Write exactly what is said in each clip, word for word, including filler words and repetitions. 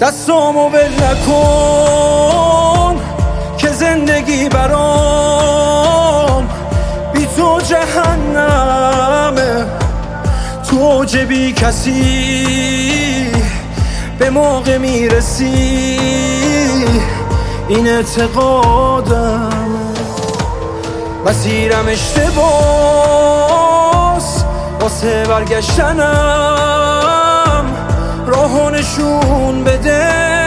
دستامو ول نکن که زندگی برام بی تو جهنمه. تو اوج بی کسی به موقع میرسی، این اعتقادم. مسیرم اشتباس واسه برگشتنم، راهو نشون بده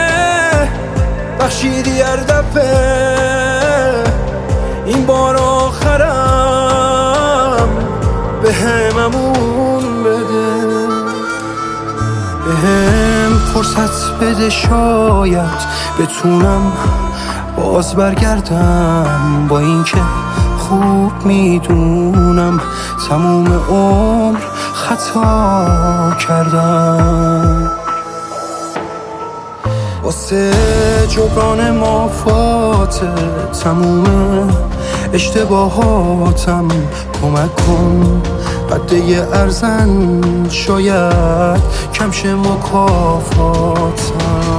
بخشیدی هر دفعه، این بار آخرم به هم امون بده. به هم فرصت بده شاید بتونم باز برگردم، با این که خوب میدونم تموم عمر خطا کردم. واسه جبران مافات تموم اشتباهاتم کمک کن، قده ارزن شاید کمش مکافاتم.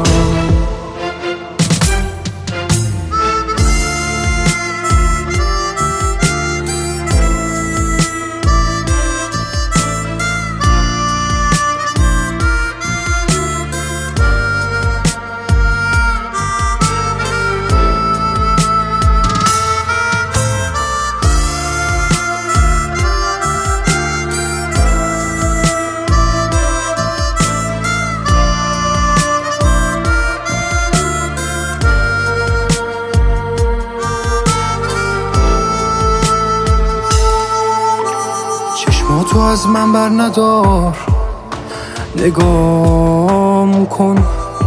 تو از من بر ندار، نگام کن.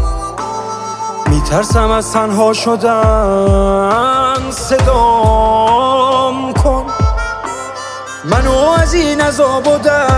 میترسم از تنها شدن، صدام کن. منو از این عذاب و درد